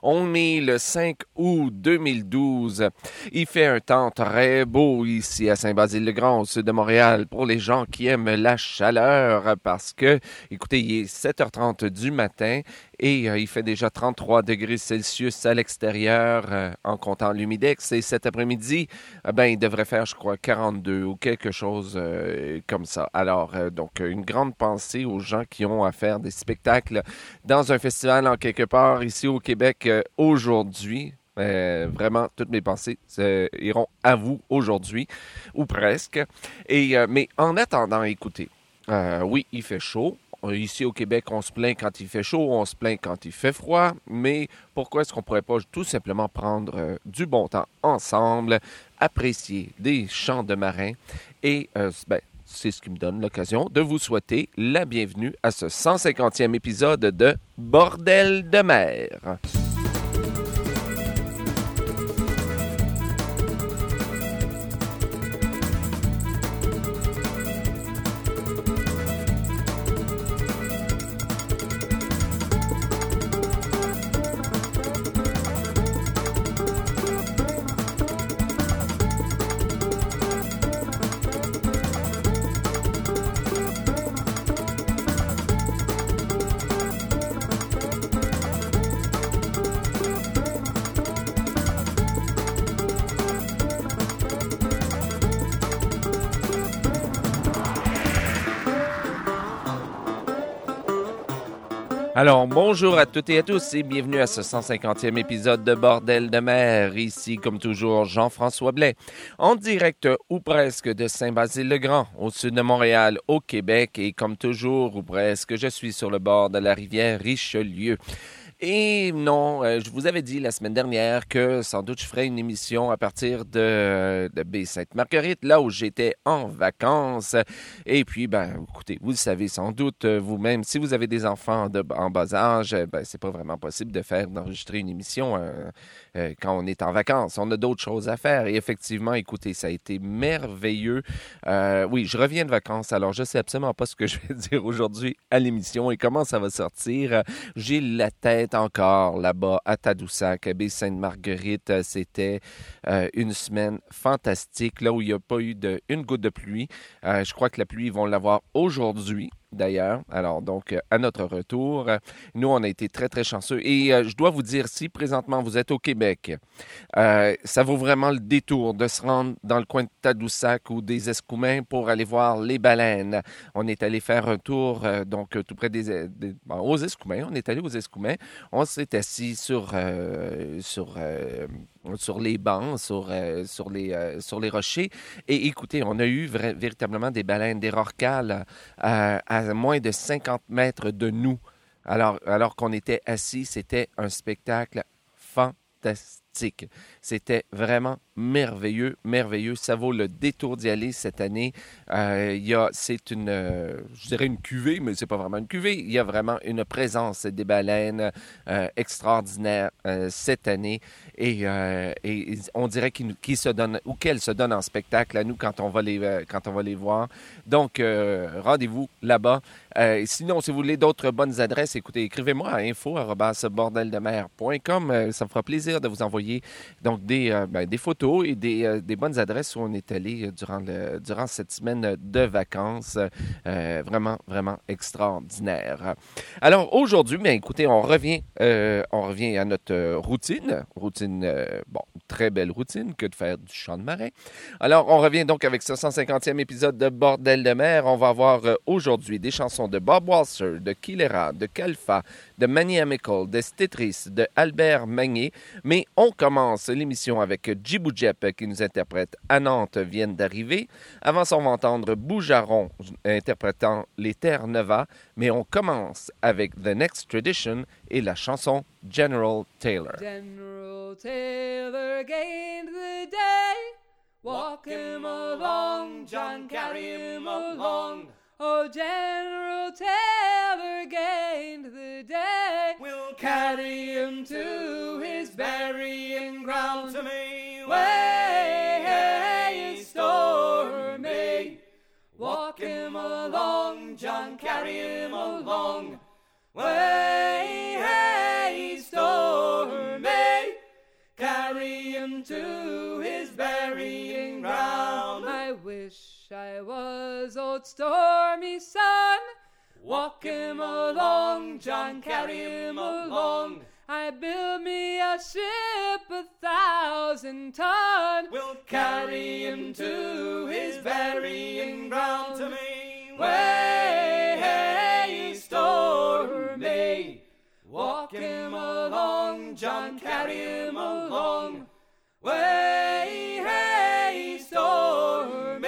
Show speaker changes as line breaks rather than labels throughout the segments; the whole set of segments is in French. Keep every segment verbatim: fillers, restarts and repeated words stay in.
On est le cinq août deux mille douze. Il fait un temps très beau ici à Saint-Basile-le-Grand, au sud de Montréal, pour les gens qui aiment la chaleur parce que, écoutez, il est sept heures trente du matin et euh, il fait déjà trente-trois degrés Celsius à l'extérieur euh, en comptant l'humidex. Et cet après-midi, euh, ben, il devrait faire, je crois, quarante-deux ou quelque chose euh, comme ça. Alors, euh, donc, une grande pensée aux gens qui ont à faire des spectacles dans un festival en quelque part ici au Québec euh, aujourd'hui. Euh, vraiment, toutes mes pensées euh, iront à vous aujourd'hui, ou presque. Et, euh, mais en attendant, écoutez, euh, oui, il fait chaud. Ici au Québec, on se plaint quand il fait chaud, on se plaint quand il fait froid, mais pourquoi est-ce qu'on ne pourrait pas tout simplement prendre euh, du bon temps ensemble, apprécier des chants de marins et, euh, ben, c'est ce qui me donne l'occasion de vous souhaiter la bienvenue à ce cent cinquantième épisode de Bordel de mer. Alors, bonjour à toutes et à tous et bienvenue à ce cent cinquantième épisode de Bordel de mer. Ici, comme toujours, Jean-François Blais, en direct ou presque de Saint-Basile-le-Grand, au sud de Montréal, au Québec. Et comme toujours ou presque, je suis sur le bord de la rivière Richelieu. Et non, euh, je vous avais dit la semaine dernière que sans doute je ferais une émission à partir de, de Baie-Sainte-Marguerite, là où j'étais en vacances. Et puis, ben, écoutez, vous le savez sans doute euh, vous-même, si vous avez des enfants de, en bas âge, ben, c'est pas vraiment possible de faire, d'enregistrer une émission euh, euh, quand on est en vacances. On a d'autres choses à faire. Et effectivement, écoutez, ça a été merveilleux. Euh, oui, je reviens de vacances, alors je sais absolument pas ce que je vais dire aujourd'hui à l'émission et comment ça va sortir. J'ai la tête encore là-bas à Tadoussac, à Baie-Sainte-Marguerite. C'était euh, une semaine fantastique, là où il n'y a pas eu de, une goutte de pluie. Euh, je crois que la pluie, ils vont l'avoir aujourd'hui. D'ailleurs, alors donc à notre retour, nous on a été très très chanceux et euh, je dois vous dire si présentement vous êtes au Québec, euh, ça vaut vraiment le détour de se rendre dans le coin de Tadoussac ou des Escoumins pour aller voir les baleines. On est allé faire un tour euh, donc tout près des, des bon, aux Escoumins, on est allé aux Escoumins, on s'est assis sur euh, sur euh, sur les bancs, sur euh, sur les euh, sur les rochers et écoutez, on a eu vra- véritablement des baleines, des rorquals euh, à moins de cinquante mètres de nous. Alors, alors qu'on était assis, c'était un spectacle fantastique. C'était vraiment merveilleux, merveilleux. Ça vaut le détour d'y aller cette année. Euh, il y a, c'est une, euh, je dirais une cuvée, mais c'est pas vraiment une cuvée. Il y a vraiment une présence des baleines euh, extraordinaire euh, cette année. Et, euh, et on dirait qu'ils, qu'ils se donnent, ou qu'elles se donnent en spectacle à nous quand on va les, euh, quand on va les voir. Donc, euh, rendez-vous là-bas. Euh, sinon, si vous voulez d'autres bonnes adresses, écoutez, écrivez-moi à info arobase bordel de mer point com. Euh, ça me fera plaisir de vous envoyer donc des, euh, ben, des photos et des, euh, des bonnes adresses où on est allé durant, le, durant cette semaine de vacances. Euh, vraiment, vraiment extraordinaire. Alors, aujourd'hui, bien, écoutez, on revient, euh, on revient à notre euh, routine. Routine, euh, bon, très belle routine que de faire du chant de marin. Alors, on revient donc avec ce cent cinquantième épisode de Bordel de mer. On va avoir euh, aujourd'hui des chansons de Bob Walser, de Kilera, de Kalfa, de Manny Amical, de Stetris, de Albert Magnier. Mais on commence l'émission avec Djibou Jep qui nous interprète À Nantes viennent d'arriver. Avant ça, on va entendre Boujaron interprétant Les Terres Neva. Mais on commence avec The Next Tradition et la chanson General Taylor.
General Taylor gained the day. Walk him along, John, carry him along. Oh, General Taylor gained the day. We'll carry him to his burying ground. To me, way stormy. Walk him along, John, carry him along. Way stormy. to his burying ground. I wish I was old Stormy Sun. Walk him along, John, carry him along. I build me a ship a thousand ton. We'll carry him to his burying ground. To me, way, hey, Stormy. Walk him along, John, carry him along. Way, hey, Stormy.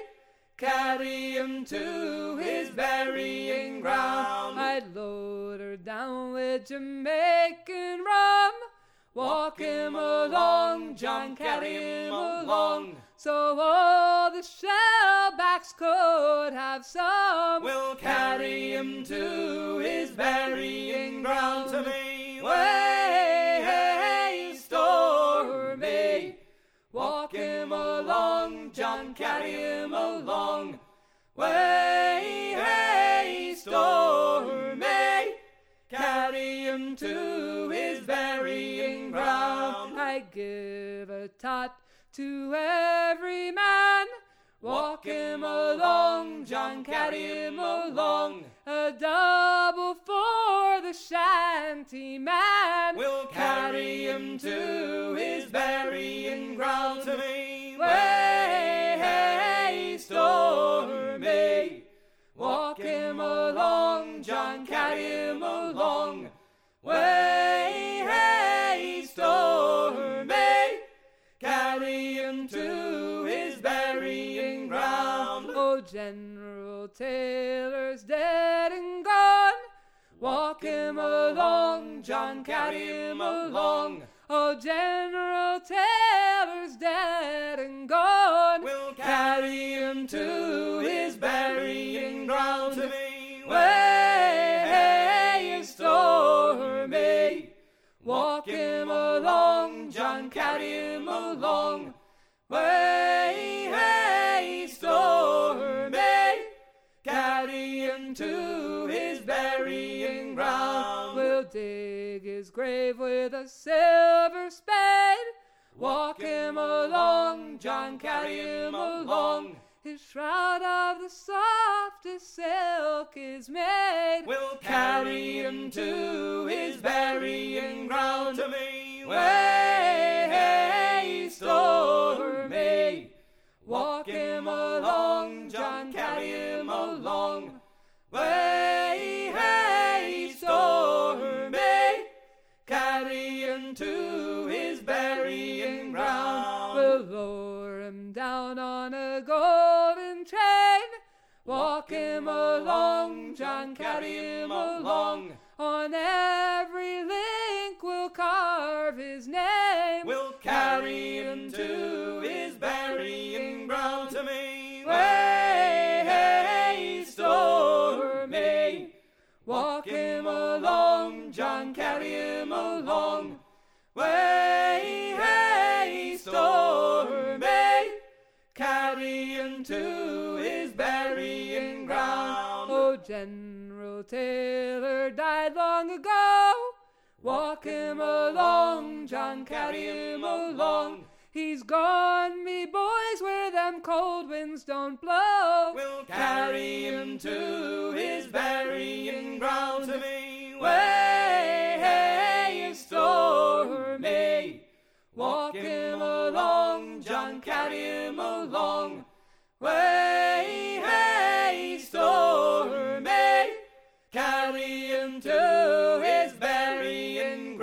Carry him to his burying ground. I'd load her down with Jamaican rum. Walk him along, John, carry him along. So all the shellbacks could have some. We'll carry him to his burying ground. To me, way, hey, Stormy. Walk him along, John, carry him along. Way, hey, Stormy. Carry him to his burying ground. I give a tot to every man. Walk him along, John, carry him along. A double for the shanty man. We'll carry him to his burying ground. To me, way, hey, Stormy. Walk him along, John, carry him along. Way, hey, Stormy. Carry him to his burying ground. Oh, General Taylor's dead and gone. Walk him along, John, carry him along. Oh, General Taylor's dead and gone. We'll carry him to his burying ground. To me, way, hey, Stormy. Walk him along, John, carry him along. Way, hey, Stormy. Carry him to his burying ground. We'll dig his grave with a silver spade. Walk him along, John, carry him along. His shroud of the softest silk is made. We'll carry him to his burying ground. To me, way, hey, Stormy. Walk him along, John, carry him along. Way, hey, Stormy. Carry him to his burying ground. We'll lower him down on a golden train. Walk him along, John, carry him along. On every link we'll carve his name. We'll carry him to his burying ground. To me, way, hey, Stormy. Walk him along, John, carry him along. Way, hey, Stormy. Carry him to his burying ground. Oh, General Taylor died long ago. Walk him along, John, carry him along. He's gone, me boys, where them cold winds don't blow. We'll carry him to his burying ground. To me, way, hey, Stormy. Walk him along, John, carry him along. Way, hey, Stormy. Carry him to his burying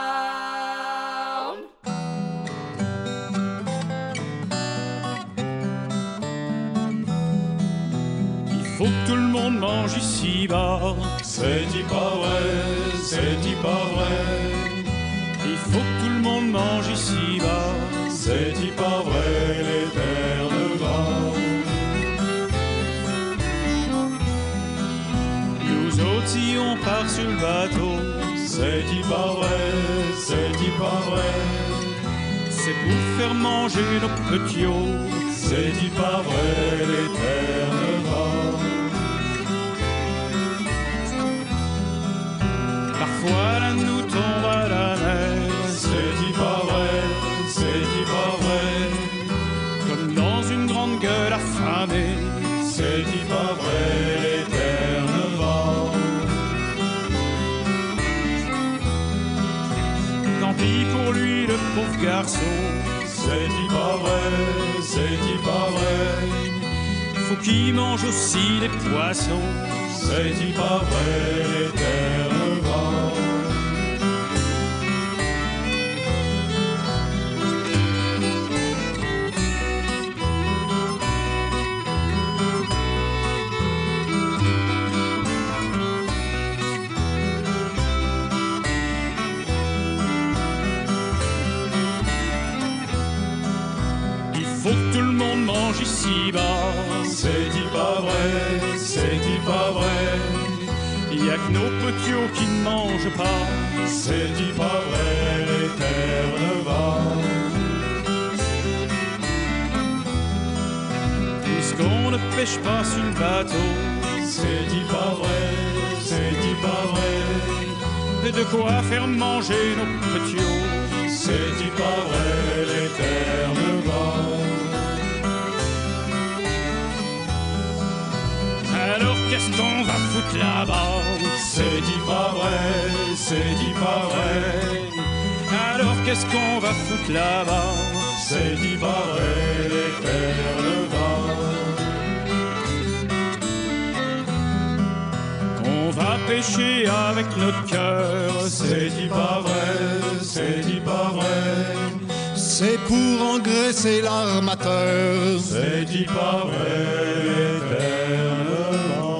ground.
Il faut que tout le monde mange ici-bas. C'est-y pas vrai, c'est-y pas vrai. Il faut que tout le monde mange ici-bas. C'est-y pas vrai, les terres de gras. Nous autres, si on part sur le bateau. C'est-y pas vrai, c'est-y pas vrai. C'est pour faire manger nos petits os. C'est-y pas vrai, les terres de gras. Parfois, là, nous tombe à la mer. C'est-y pas vrai, c'est-y tant pis pour lui, le pauvre garçon. C'est-il pas vrai, c'est-il pas vrai? Faut qu'il mange aussi les poissons. C'est-il pas vrai, les terres grandes? Faut que tout le monde mange ici-bas. C'est-il pas vrai, c'est-il pas vrai? Il y a que nos petits qui ne mangent pas. C'est-il pas vrai, les terres vagues? Puisqu'on ne pêche pas sur le bateau. C'est-il pas vrai, c'est-il pas vrai? Et de quoi faire manger nos petits? C'est-il pas vrai, les terres vagues? Alors qu'est-ce qu'on va foutre là-bas? C'est-il pas vrai, c'est-il pas vrai? Alors qu'est-ce qu'on va foutre là-bas? C'est-il pas vrai, les terres vagues? On va pêcher avec notre cœur. C'est-il pas vrai, c'est-il pas vrai?
C'est pour engraisser l'armateur.
C'est-il pas vrai, éternellement?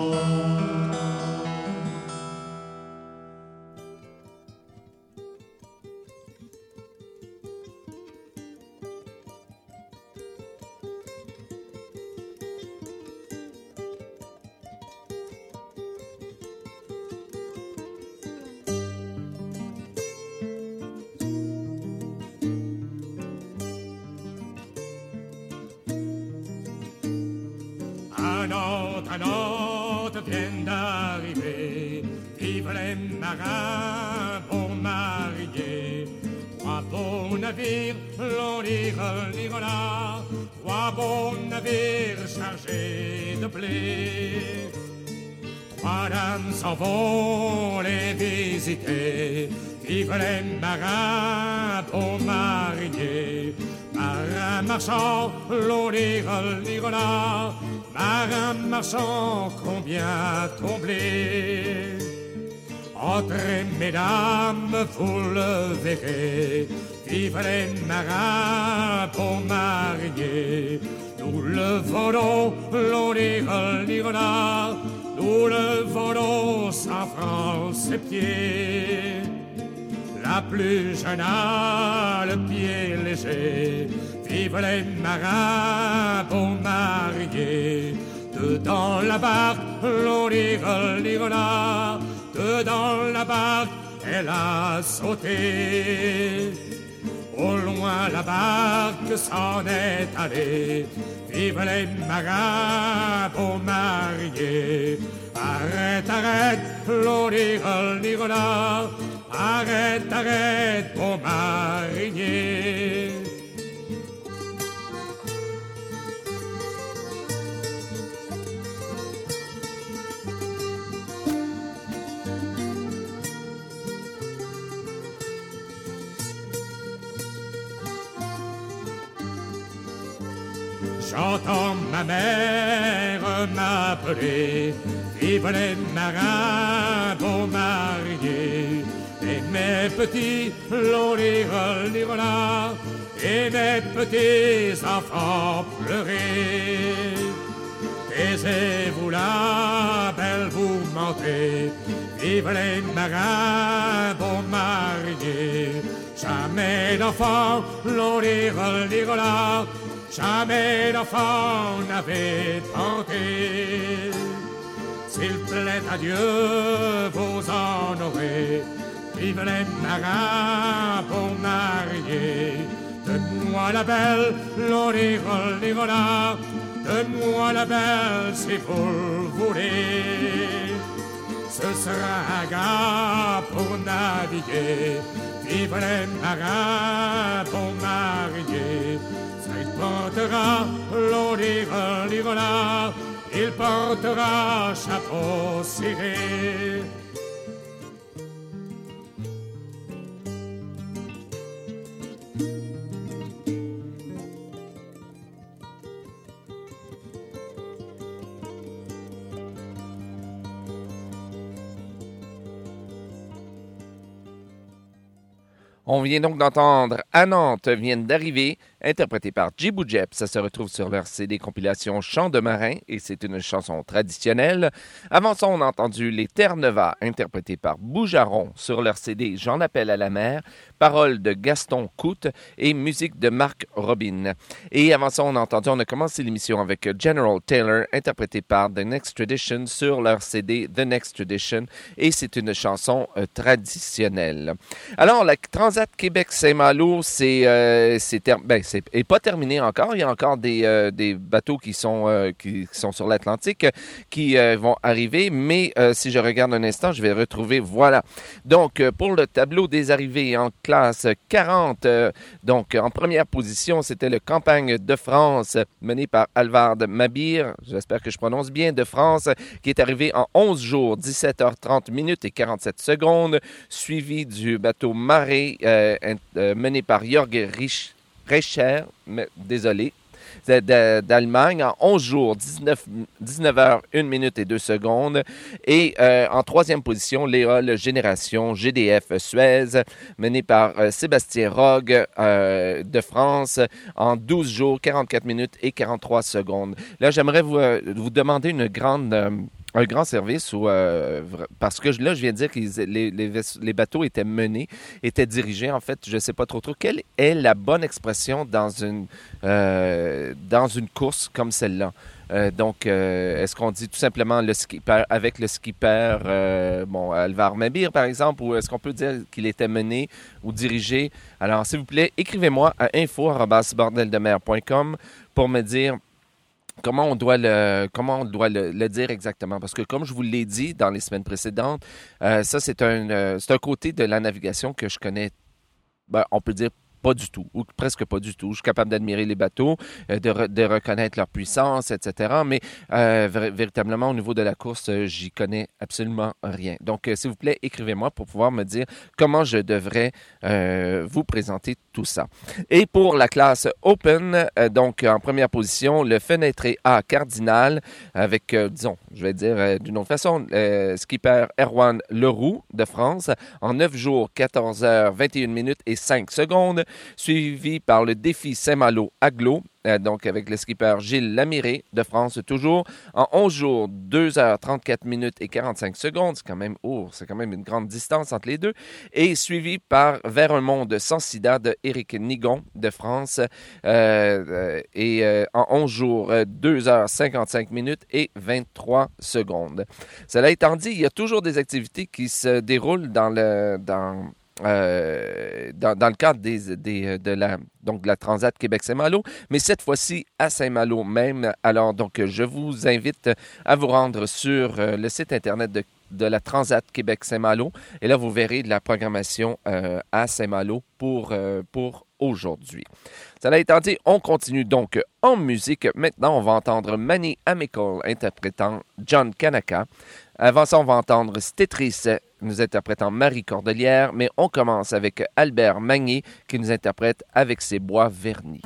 Un autre, un autre vient d'arriver. Vive les marins, bons mariés. Trois beaux navires, l'on lira, lira là. Trois beaux navires chargés de blé. Trois dames s'en vont les visiter. Vive les marins, bons mariniers. Marin marchand, l'on lira, lira là. Marin marchand, combien ton blé? Entrez, mesdames, vous le verrez. Vive les marins, bons mariniers. Nous le volons, l'on lira, lira là. Nous le volons cent francs ses pieds. La plus jeune a le pied léger. Vive les marins, bons mariés. Dedans la barque, l'on lira, lira là. Dedans la barque, elle a sauté. Au loin la barque s'en est allée. Vive les marins, bons mariés. Arrête, arrête, l'on lira, lira là. Arrête, arrête, bon marinier. J'entends ma mère m'appeler. Vive les marins, bons mariés. Et mes petits, l'on lira, lira là. Et mes petits enfants pleurer. Taisez-vous là, belle, vous mentez. Vive les marins, bons mariés. Jamais d'enfant, l'on lira, lira là. Jamais d'enfant n'avait tenté. S'il plaît à Dieu, vous en aurez. Vive les marins, bons mariés. Donne-moi la belle, l'on lira, lira là. Donne-moi la belle si vous le voulez. Ce sera un gars pour naviguer. Vive les marins, bons mariés. Il portera, l'on lira, lira là. Il portera chapeau ciré.
On vient donc d'entendre « À Nantes viennent d'arriver », interprété par Djibou Jep. Ça se retrouve sur leur C D compilation Chants de marin et c'est une chanson traditionnelle. Avant ça, on a entendu Les Terre-Neuve, interprété par Boujaron sur leur C D J'en appelle à la mer, paroles de Gaston Coute et musique de Marc Robin. Et avant ça, on a entendu, on a commencé l'émission avec General Taylor, interprété par The Next Tradition sur leur C D The Next Tradition et c'est une chanson euh, traditionnelle. Alors, la Transat Québec-Saint-Malo, c'est, euh, c'est, ter- ben, c'est est pas terminé encore. Il y a encore des, euh, des bateaux qui sont, euh, qui sont sur l'Atlantique qui euh, vont arriver. Mais euh, si je regarde un instant, je vais retrouver, voilà. Donc, euh, pour le tableau des arrivées en classe quarante, euh, donc en première position, c'était le Campagne de France mené par Alvard Mabir, j'espère que je prononce bien, de France, qui est arrivé en onze jours, dix-sept heures trente minutes et quarante-sept secondes, suivi du bateau Marais euh, euh, mené par Jörg Rich. Recher, mais, désolé, d'Allemagne en onze jours, dix-neuf, dix-neuf heures, une minute et deux secondes. Et euh, en troisième position, l'Éole Génération G D F Suez, mené par euh, Sébastien Rogue euh, de France en douze jours, quarante-quatre minutes et quarante-trois secondes. Là, j'aimerais vous, euh, vous demander une grande... Euh, un grand service où, euh, parce que là, je viens de dire que les, les, les bateaux étaient menés, étaient dirigés. En fait, je ne sais pas trop trop. Quelle est la bonne expression dans une, euh, dans une course comme celle-là? Euh, donc, euh, est-ce qu'on dit tout simplement le skipper, avec le skipper, euh, bon, Alvard Mabir, par exemple, ou est-ce qu'on peut dire qu'il était mené ou dirigé? Alors, s'il vous plaît, écrivez-moi à info arobase bordel de mer point com pour me dire Comment on doit le comment on doit le, le dire exactement? Parce que comme je vous l'ai dit dans les semaines précédentes, euh, ça c'est un euh, c'est un côté de la navigation que je connais, ben, on peut dire pas du tout, ou presque pas du tout. Je suis capable d'admirer les bateaux, euh, de, re, de reconnaître leur puissance, et cetera. Mais euh, ver- véritablement, au niveau de la course, euh, j'y connais absolument rien. Donc, euh, s'il vous plaît, écrivez-moi pour pouvoir me dire comment je devrais euh, vous présenter tout ça. Et pour la classe Open, euh, donc en première position, le Fenêtré A Cardinal, avec, euh, disons, je vais dire euh, d'une autre façon, euh, skipper Erwan Leroux de France, en neuf jours, quatorze heures, vingt et une minutes et cinq secondes, suivi par le défi Saint-Malo Aglo, euh, donc avec le skipper Gilles Lamiré de France toujours, en onze jours, deux heures, trente-quatre minutes et quarante-cinq secondes, c'est quand même, oh, c'est quand même une grande distance entre les deux, et suivi par Vers un monde sans sida de Éric Nigon de France, euh, euh, et euh, en onze jours, euh, deux heures, cinquante-cinq minutes et vingt-trois secondes. Cela étant dit, il y a toujours des activités qui se déroulent dans le... dans Euh, dans, dans le cadre des, des, de, la, donc de la Transat Québec-Saint-Malo, mais cette fois-ci à Saint-Malo même. Alors, donc, je vous invite à vous rendre sur euh, le site Internet de, de la Transat Québec-Saint-Malo et là, vous verrez de la programmation euh, à Saint-Malo pour, euh, pour aujourd'hui. Cela étant dit, on continue donc en musique. Maintenant, on va entendre Manny Amical interprétant John Kanaka. Avant ça, on va entendre Stétrice nous interprétant Marie Cordelière, mais on commence avec Albert Magnier qui nous interprète Avec ses bois vernis.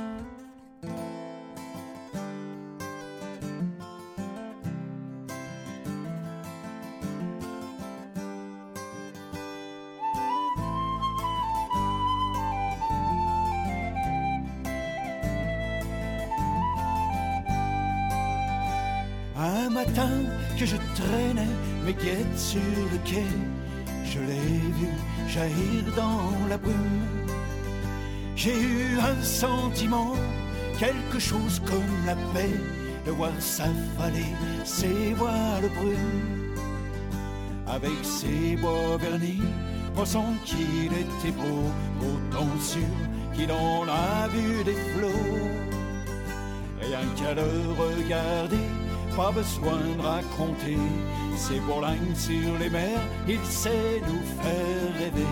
Un matin que je traînais mes guettes sur le quai, je l'ai vu jaillir dans la brume. J'ai eu un sentiment, quelque chose comme la paix, de voir s'affaler ces voiles brunes. Avec ses bois vernis, pensant qu'il était beau, autant sûr qu'il en a vu des flots. Rien qu'à le regarder, pas besoin de raconter, ses bourlingues sur les mers, il sait nous faire rêver.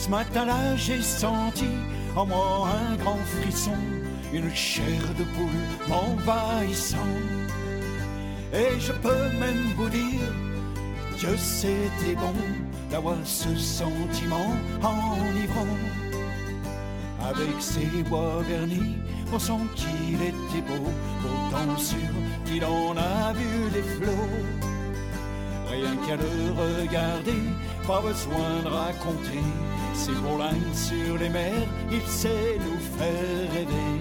Ce matin-là, j'ai senti en moi un grand frisson, une chair de poule m'envahissant. Et je peux même vous dire que c'était bon d'avoir ce sentiment enivrant. Avec ses bois vernis, on sent qu'il était beau, autant sûr qu'il en a vu des flots. Rien qu'à le regarder, pas besoin de raconter, ses beaux lignes sur les mers, il sait nous faire rêver.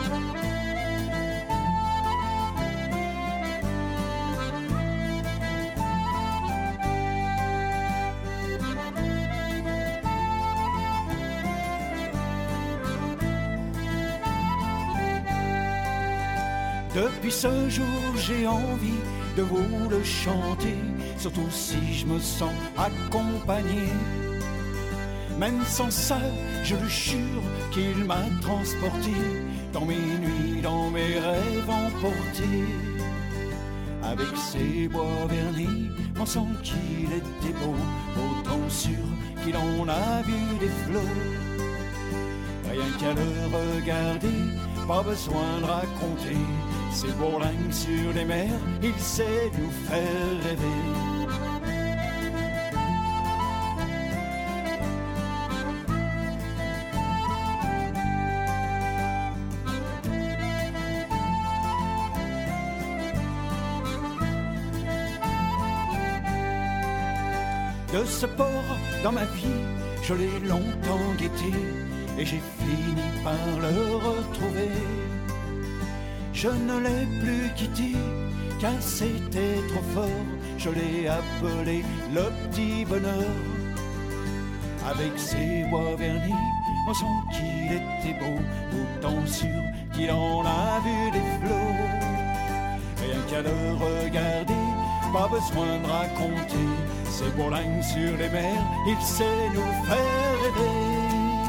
Depuis ce jour, j'ai envie de vous le chanter, surtout si je me sens accompagné. Même sans ça, je le jure qu'il m'a transporté dans mes nuits, dans mes rêves emportés. Avec ses bois vernis, on sent qu'il était beau, autant sûr qu'il en a vu des flots. Rien qu'à le regarder, pas besoin de raconter, ses beaux lignes sur les mers, il sait nous faire rêver. De ce port dans ma vie, je l'ai longtemps guetté, et j'ai fini par le retrouver. Je ne l'ai plus quitté, car c'était trop fort, je l'ai appelé le petit bonheur. Avec ses bois vernis, on sent qu'il était beau, autant sûr qu'il en a vu des flots. Rien qu'à le regarder, pas besoin de raconter, ses beaux lignes sur les mers, il sait nous faire rêver.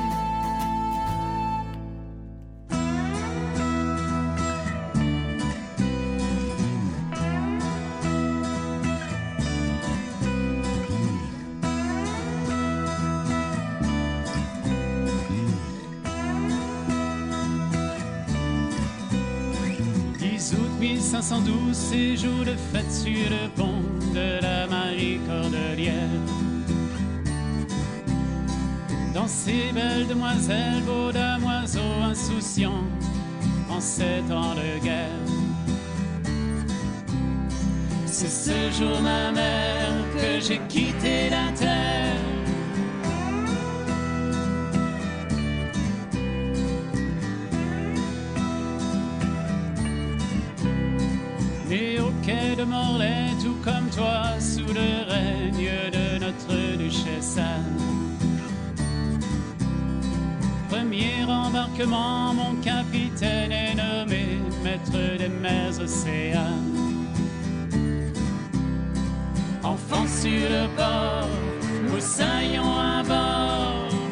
mille cinq cent douze, c'est jour de fête sur le pont de la Marie Cordelière. Dans ces belles demoiselles, beaux damoiseaux insouciants, en ces temps de guerre. C'est ce jour, ma mère, que j'ai quitté la terre. Né au quai de Morlaix, tout comme toi, sous le règne de notre duchesse Anne. Premier embarquement, mon capitaine est nommé maître des mers océanes. Enfant sur le bord, moussaillons à bord.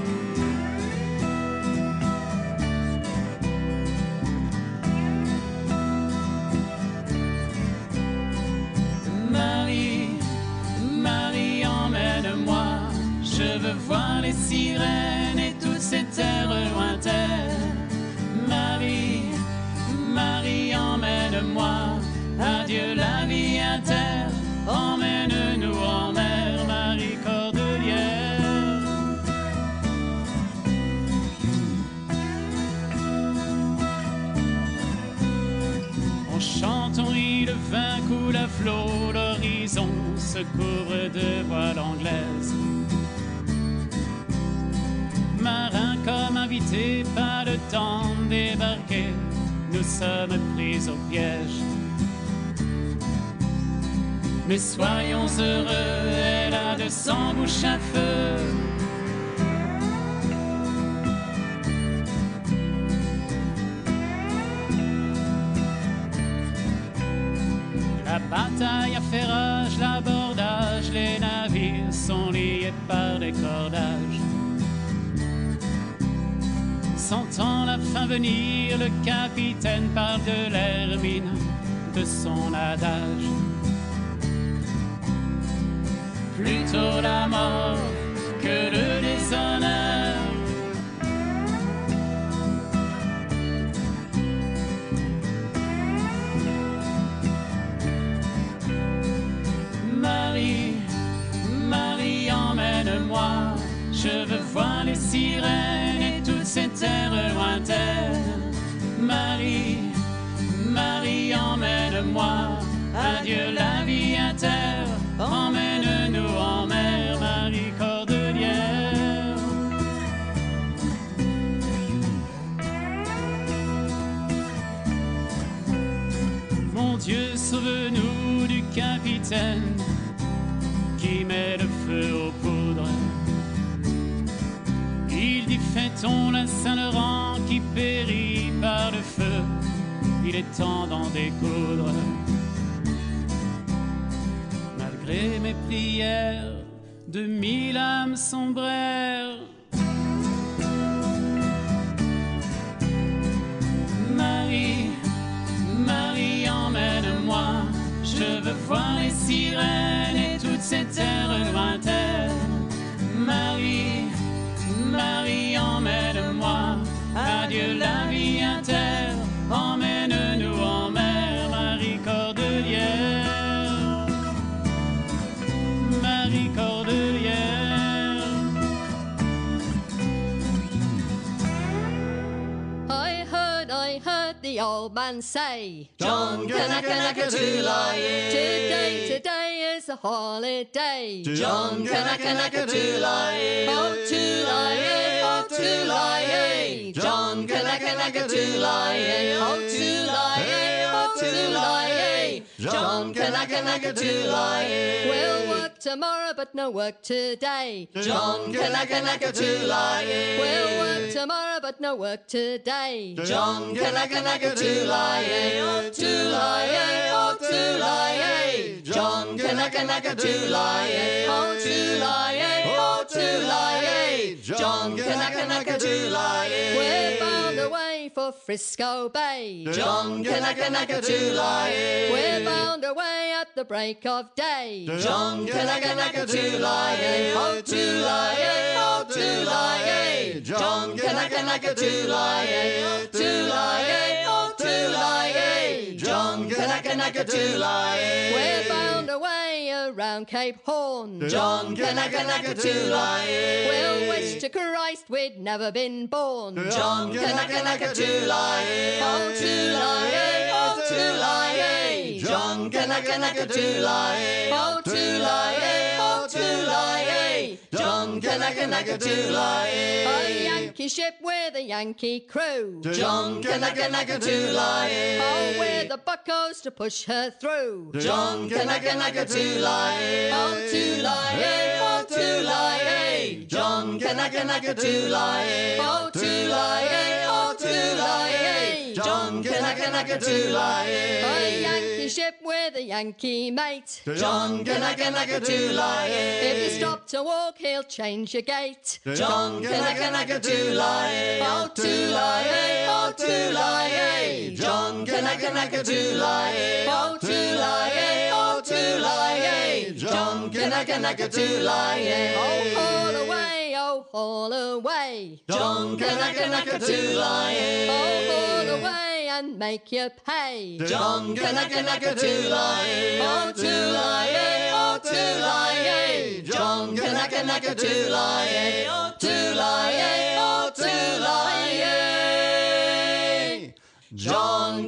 Marie, Marie, emmène-moi, je veux voir les sirènes et toutes ces terres lointaines. Marie, Marie, emmène-moi, adieu la vie à terre, emmène-nous en mer, Marie Cordelière. On chante, on rit, le vin coule à flot, l'horizon se couvre de voiles anglaises. Marin comme invité, pas le temps de débarquer, nous sommes pris au piège. Mais soyons heureux, elle a de cent bouches à feu. La bataille a fait rage, l'abordage, les navires sont liés par des cordages. Sentant la fin venir, le capitaine parle de l'Hermine, de son adage. Plutôt la mort que le déshonneur. Je veux voir les sirènes et toutes ces terres lointaines. Marie, Marie, emmène-moi. Adieu la vie à terre, emmène-nous en mer, Marie Cordelière. Mon Dieu, sauve-nous du capitaine qui met le feu aux poudres. Il dit fait-on la Saint-Laurent qui périt par le feu. Il est temps d'en découdre. Malgré mes prières, de mille âmes sombrèrent. Marie, Marie, emmène-moi. Je veux voir les sirènes et toutes ces terres lointaines. Marie, Marie, emmène-moi. Adieu la vie à terre, emmène-nous en mer, Marie Cordelière. Marie Cordelière.
I heard, I heard the old man say,
John Kanaka-Naka-Tulay.
Today, today is a holiday.
John Kanaka-Naka-Tulay.
Oh, Tulay, oh, Tulay.
John Kanaka-Naka-Tulay.
Oh, Tulay, oh, Tulay.
John Kanaka-Naka-Tulay.
We'll work tomorrow, but no work today.
John Kanaka-Naka-Tulay.
We'll work tomorrow, but no work today.
John Kanaka-Naka-Tulay. Oh, Tulay, oh, Tulay. John Kanaka-Naka-Tulay.
Oh, Tulay,
Oh, Tulay. John Kanaka-Naka-Tulay.
we're bound away for Frisco Bay.
John Kanaka-Naka-Tulay.
We're bound away at the break of day.
John Kanaka-Naka-Tulay. Oh, Tulay, oh, Tulay. John Kanaka-Naka-Tulay. Oh, Tulay, oh, Tulay. John Kanaka-Naka-Tulay.
We're bound away around Cape Horn.
John Kanaka-Naka-Tulay.
We'll wish to Christ we'd never been born.
John Kanaka-Naka-Tulay.
Oh, Tulay,
Oh, Tulay. John Kanaka-Naka-Tulay.
Oh, Tulay,
Oh, Tulay. John Kanaka-Naka-Tulay.
a Yankee ship with a Yankee crew.
John Kanaka-Naka-Tulay.
Oh, we're the buckos to push her through.
John Kanaka-Naka-Tulay.
Oh, Tulay,
Oh, Tulay. John Kanaka-Naka-Tulay.
Oh,
Tulay. Oh, Tulay. John Kanaka-Naka-Tulay.
a Yankee ship with a Yankee mate.
John Kanaka-Naka-Tulay.
If you stop to walk, he'll change your gait.
John Kanaka-Naka-Tulay. Oh, Tulay. Oh, Tulay. John Kanaka-Naka-Tulay.
Oh,
Tulay. Oh, Tulay. John Kanaka-Naka-Tulay.
Oh, haul away, oh, haul away.
John Kanaka-Naka-Tulay.
Oh, haul away and make you pay.
John Kanaka-Naka-Tulay. Oh, Tulay. Oh, Tulay. John Kanaka-Naka-Tulay. Oh, Tulay. Oh, Tulay. John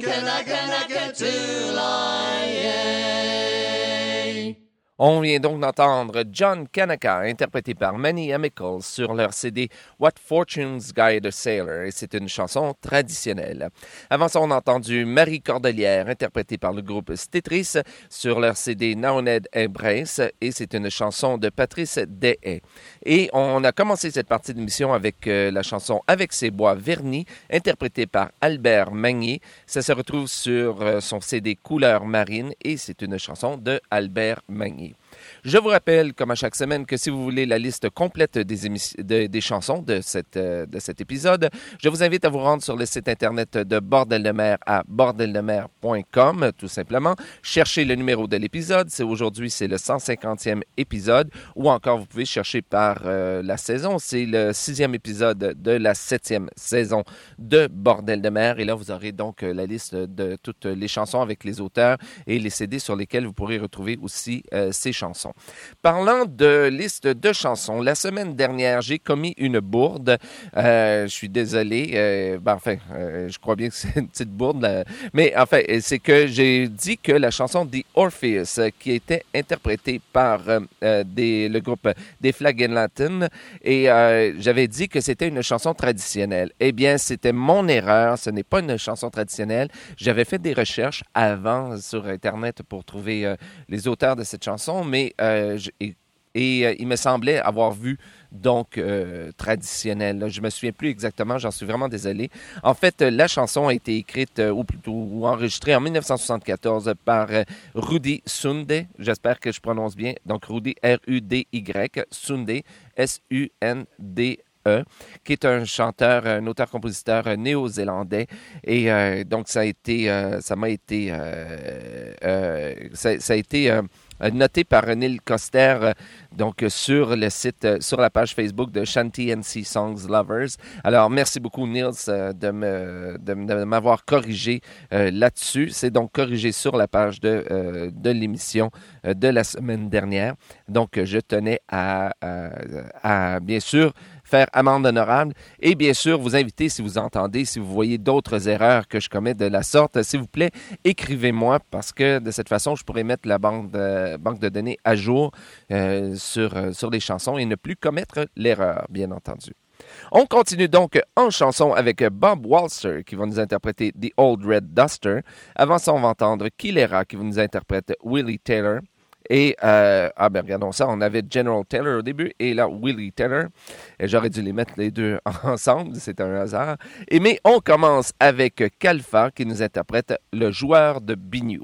Kanaka-Naka-Tulay.
On vient donc d'entendre John Kanaka, interprété par Manny Amicals sur leur C D What Fortunes Guide a Sailor, et c'est une chanson traditionnelle. Avant ça, on a entendu Marie Cordelière, interprétée par le groupe Stetris sur leur C D Naoned Embrace, et c'est une chanson de Patrice Deshay. Et on a commencé cette partie de l'émission avec euh, la chanson Avec ses bois vernis, interprétée par Albert Magnier. Ça se retrouve sur euh, son C D Couleur marine, et c'est une chanson de Albert Magnier. Je vous rappelle, comme à chaque semaine, que si vous voulez la liste complète des, émissions, de, des chansons de, cette, de cet épisode, je vous invite à vous rendre sur le site Internet de Bordel de mer à bordel de mer point com, tout simplement. Cherchez le numéro de l'épisode. C'est aujourd'hui, c'est le cent cinquantième épisode. Ou encore, vous pouvez chercher par euh, la saison. C'est le sixième épisode de la septième saison de Bordel de mer. Et là, vous aurez donc la liste de toutes les chansons avec les auteurs et les C D sur lesquels vous pourrez retrouver aussi euh, ces chansons. chansons. Parlant de liste de chansons, la semaine dernière, j'ai commis une bourde. Euh, je suis désolé. Euh, ben, enfin, euh, je crois bien que c'est une petite bourde. Là. Mais enfin, c'est que j'ai dit que la chanson The Orpheus, qui était interprétée par euh, des, le groupe des Flagon Latin, et euh, j'avais dit que c'était une chanson traditionnelle. Eh bien, c'était mon erreur. Ce n'est pas une chanson traditionnelle. J'avais fait des recherches avant sur Internet pour trouver euh, les auteurs de cette chanson, mais euh, je, et, et euh, il me semblait avoir vu donc euh, traditionnel. Je me souviens plus exactement, j'en suis vraiment désolé. En fait, la chanson a été écrite euh, ou plutôt ou enregistrée en dix-neuf cent soixante-quatorze par euh, Rudy Sunde. J'espère que je prononce bien. Donc Rudy R U D Y Sunde S U N D E, qui est un chanteur, un auteur-compositeur néo-zélandais. Et euh, donc, ça a été, euh, ça m'a été, euh, euh, ça, ça a été euh, noté par Neil Coster, euh, donc sur le site, euh, sur la page Facebook de Shanty N C Songs Lovers. Alors, merci beaucoup, Neil, euh, de, me, de, de m'avoir corrigé euh, là-dessus. C'est donc corrigé sur la page de, euh, de l'émission euh, de la semaine dernière. Donc, je tenais à, à, à bien sûr, faire amende honorable et bien sûr vous inviter, si vous entendez, si vous voyez d'autres erreurs que je commets de la sorte, s'il vous plaît, écrivez-moi parce que de cette façon, je pourrais mettre la banque de, banque de données à jour euh, sur, euh, sur les chansons et ne plus commettre l'erreur, bien entendu. On continue donc en chanson avec Bob Walser qui va nous interpréter The Old Red Duster. Avant ça, on va entendre Kilera qui va nous interpréter Willie Taylor. Et, euh, ah ben regardons ça, on avait General Taylor au début et là Willie Taylor. Et j'aurais dû les mettre les deux ensemble, c'est un hasard. Et mais on commence avec Kalfa qui nous interprète Le joueur de biniou.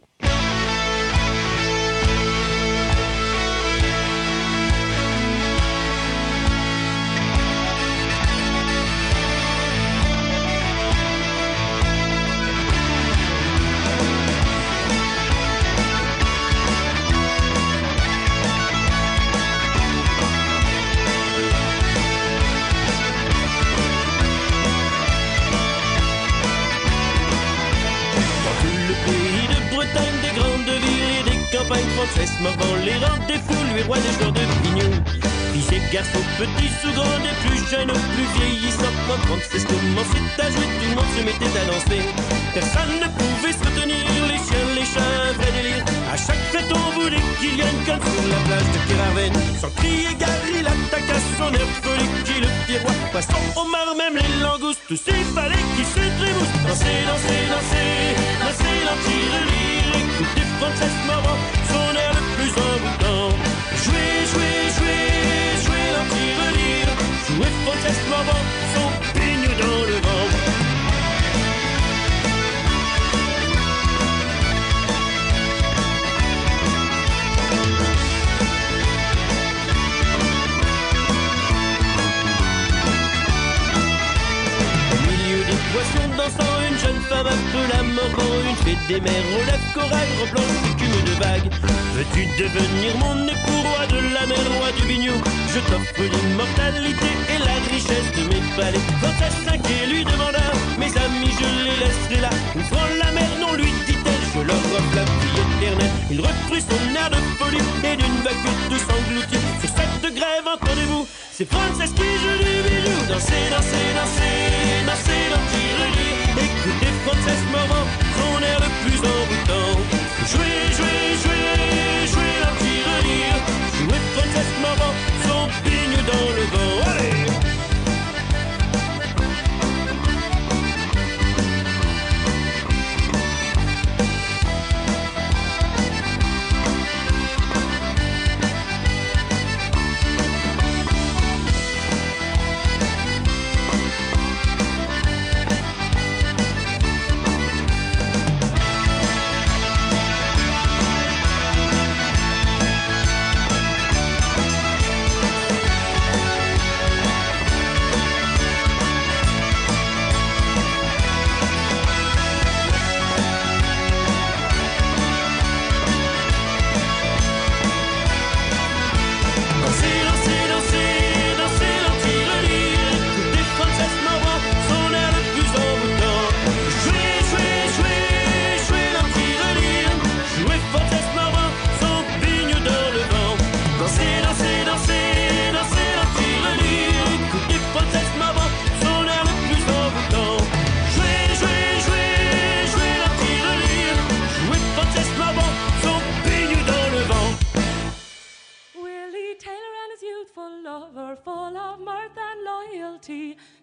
Française mordant les rangs des foules, les rois des joueurs de biniou. Fils et garçons, petits ou grands, des plus jeunes aux plus vieillissants. Quand Française commençait à jouer, tout le monde se mettait à danser. Personne ne pouvait se retenir, les chiens, les chats, un vrai délire. À chaque fête, on voulait qu'il y ait une canne sur la plage de Kéraven. Sans crier gare, il attaqua son air folie qui le tiroir. Passant au mar, même les langoustes, tous il fallait qu'ils se trémoussent. Danser, danser, danser, danser, l'anti-relire. Écoutez Française Morvan, son air le plus envoûtant. Jouer, jouer, jouer, jouer l'anti-relire. Jouer Française Morvan, son biniou dans le vent. Poisson dansant, une jeune femme un peu la mordant, une fée des mers aux lèvres corail, reblanche d'écume de vagues. Veux-tu devenir mon époux, roi de la mer, roi du biniou? Je t'offre l'immortalité et la richesse de mes palais. Française cinquée lui demanda, mes amis je les laisserai là. Nous ferons la mer, non lui dit-elle, je leur offre la vie éternelle. Il reprit son air de folie et d'une vague de s'engloutir. Sur cette grève, entendez-vous, c'est Française qui joue du biniou. Danser, danser, danser, danser l'anti-relire. Écoutez Française Morvan, son air le plus envoûtant. Jouer, jouer, jouer, jouer l'anti-relire. Jouer Française Morvan, son biniou dans le vent. Allez!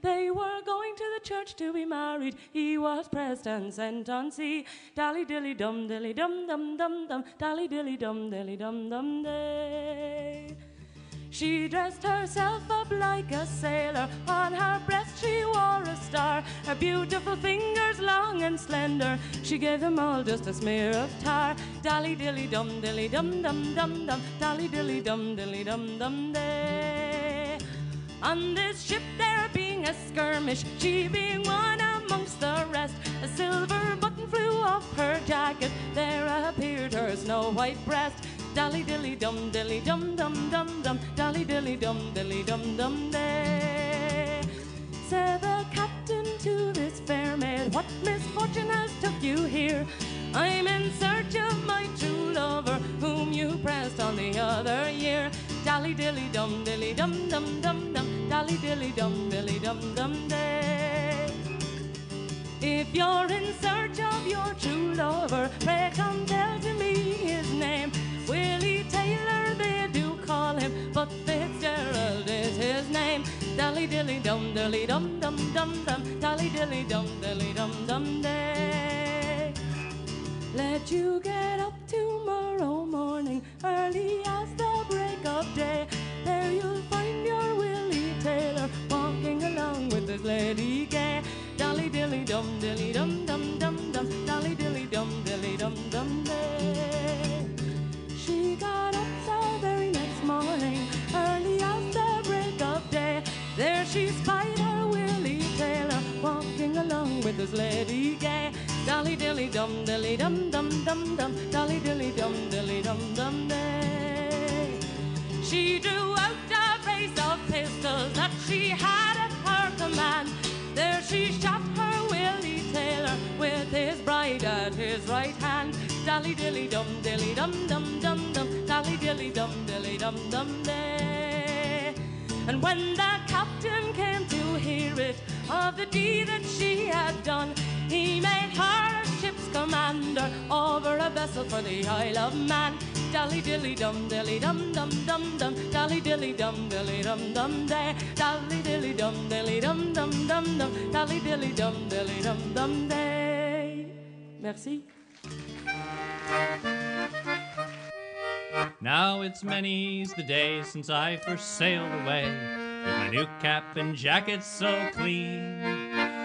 They were going to the church to be married. He was pressed and sent on sea. Dally dilly dum dilly dum dum dum dum. Dally dilly dum dilly dum dum day. She dressed herself up like a sailor. On her breast she wore a star. Her beautiful fingers long and slender, she gave them all just a smear of tar. Dally dilly dum dilly dum dum dum dum. Dally dilly dum dilly dum dum day. On this ship there being a skirmish, she being one amongst the rest, a silver button flew off her jacket. There appeared her snow white breast. Dally dilly dum dilly dum dum dum dum. Dally dilly dum dilly dum dum day. Said the captain to this fair maid, what misfortune has took you here? I'm in search of my true lover, whom you pressed on the other year. Dally dilly dum dilly dum dum dum dum. Dally dilly dum dilly dum dum day. If you're in search of your true lover, pray come tell to me his name. Willie Taylor they do call him, but Fitzgerald is his name. Dally dilly dum dilly dum dum dum dum. Dally dilly dum dilly dum dum day. Let you get up tomorrow morning, early as the break of day. There you'll find your Willie Taylor walking along with his lady gay. Dally dilly dum dilly dum dum dum dum. Dally dilly dum dilly dum dum day. She got up the very next morning, early as the break of day. There she spied her Willie Taylor walking along with his lady gay. Dally dilly dum dilly dum dum dum dum. Dally dilly dum dilly dum dum day. She drew out a brace of pistols that she had at her command. There she shot her Willie Taylor with his bride at his right hand. Dally dilly dum dilly dum dum dum dum. Dally dilly dum dilly dum dum day. And when the captain came to hear it of the deed that she had done, he made her a ship's commander over a vessel for the Isle of Man. Dally dilly dum dilly dum dum dum dum. Dally dilly dum dilly dum dum day. Dally dilly dum dilly dum dum dum dum. Dally dilly dum dilly dum dum day. Merci.
Now it's many's the day since I first sailed away, with my new cap and jacket so clean.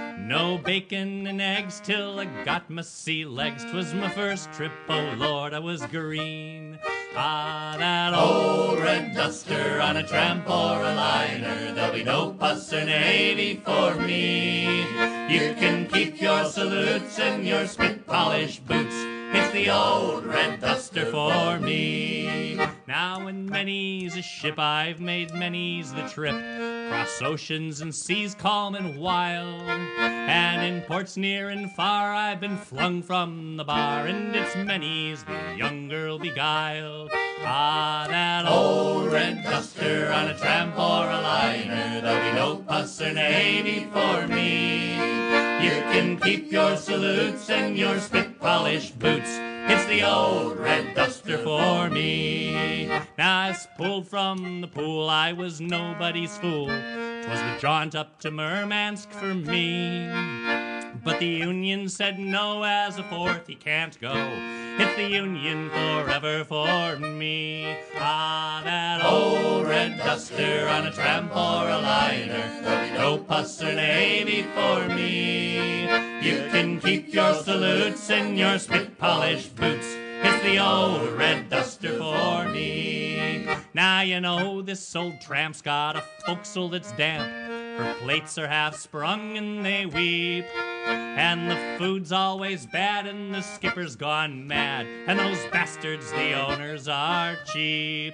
No bacon and eggs till I got my sea legs. 'Twas my first trip, oh Lord, I was green. Ah, that old red duster on a tramp or a liner, there'll be no puss or navy for me. You can keep your salutes and your spit-polished boots. It's the old red duster for me. Now in many's a ship I've made, many's the trip, cross oceans and seas calm and wild. And in ports near and far I've been flung from the bar, and it's many's the young girl beguiled. Ah, that old red duster on a tramp or a liner, there'll be no puss or navy for me. You can keep your salutes and your spit-polished boots. It's the old red duster for me. Now I was pulled from the pool, I was nobody's fool. 'Twas the jaunt up to Murmansk for me. But the union said no, as a fourth he can't go. It's the union forever for me. Ah, that old red duster on a tramp or a liner, there'll be no puss or navy for me. You can keep your salutes and your spit-polished boots. It's the old red duster for me. Now you know this old tramp's got a forecastle that's damp. Her plates are half sprung and they weep. And the food's always bad and the skipper's gone mad, and those bastards, the owners, are cheap.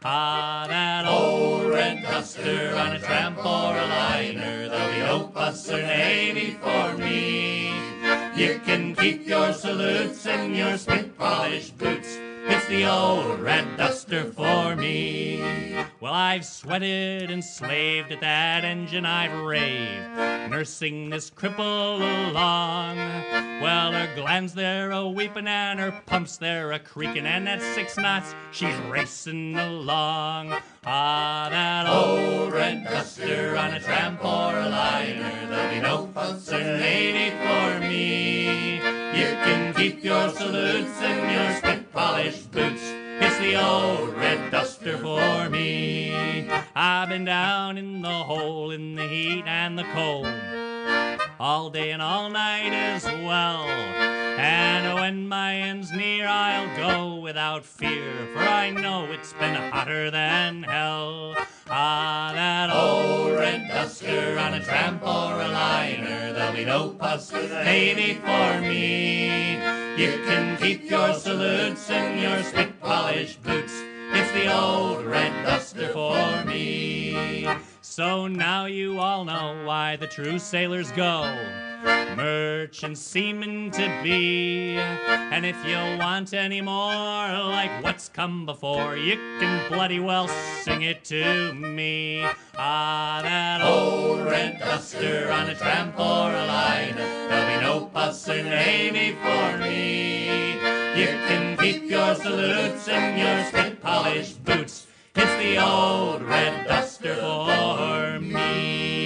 Ah, that old red duster on a tramp or a liner, there'll be no puss or navy for me. You can keep your salutes and your spit-polished boots. It's the old red duster for me. Well, I've sweated and slaved at that engine, I've raved, nursing this cripple along. Well, her glands they're a-weeping and her pumps they're a-creaking, and at six knots she's racing along. Ah, that old red duster on a tramp or a liner, heat and the cold, all day and all night as well. And when my end's near, I'll go without fear, for I know it's been hotter than hell. Ah, that old red duster on a tramp or a liner, there'll be no puss maybe for me. You can keep your salutes and your spit-polished boots, it's the old red duster for me. So now you all know why the true sailors go merchant seamen to be. And if you want any more like what's come before, you can bloody well sing it to me. Ah, that old red duster on a tramp or a line, there'll be no fuss or navy for me. You can keep your salutes and your spit-polished boots, it's the old red duster for me.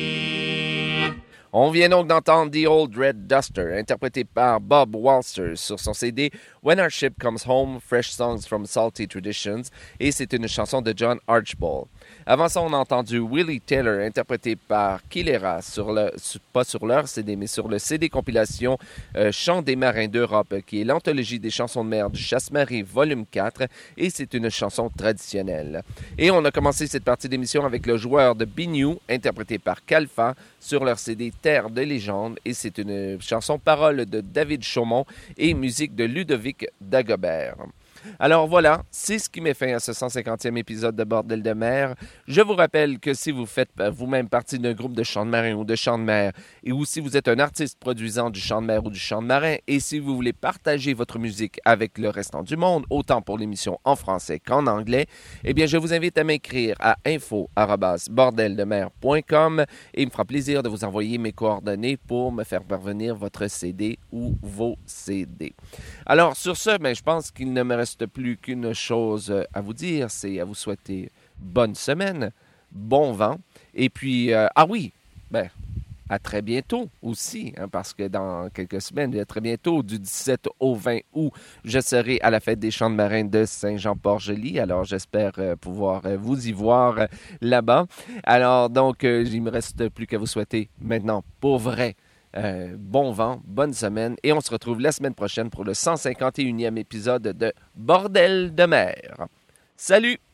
On vient donc d'entendre The Old Red Duster, interprété par Bob Walster sur son C D When Our Ship Comes Home, Fresh Songs from Salty Traditions, et c'est une chanson de John Archibald. Avant ça, on a entendu Willie Taylor, interprété par Kilera, sur le, pas sur leur C D, mais sur le C D compilation euh, Chants des marins d'Europe, qui est l'anthologie des chansons de mer du Chasse-Marée, volume quatre, et c'est une chanson traditionnelle. Et on a commencé cette partie d'émission avec le joueur de Biniou, interprété par Kalfa, sur leur C D Terre de légende, et c'est une chanson parole de David Chaumont et musique de Ludovic Dagobert. Alors voilà, c'est ce qui met fin à ce cent cinquantième épisode de Bordel de mer. Je vous rappelle que si vous faites vous-même partie d'un groupe de chant de marin ou de chant de mer, et ou si vous êtes un artiste produisant du chant de mer ou du chant de marin, et si vous voulez partager votre musique avec le restant du monde, autant pour l'émission en français qu'en anglais, eh bien je vous invite à m'écrire à info arobase bordel de mer point com et il me fera plaisir de vous envoyer mes coordonnées pour me faire parvenir votre C D ou vos C D. Alors sur ce, ben, je pense qu'il ne me reste plus qu'une chose à vous dire, c'est à vous souhaiter bonne semaine, bon vent, et puis, euh, ah oui, ben, à très bientôt aussi, hein, parce que dans quelques semaines, à très bientôt, du dix-sept au vingt août, je serai à la fête des chants de marins de Saint-Jean-Port-Joli, alors j'espère euh, pouvoir euh, vous y voir euh, là-bas. Alors donc, euh, il ne me reste plus qu'à vous souhaiter maintenant, pour vrai, Euh, bon vent, bonne semaine, et on se retrouve la semaine prochaine pour le cent cinquante et unième épisode de Bordel de mer. Salut!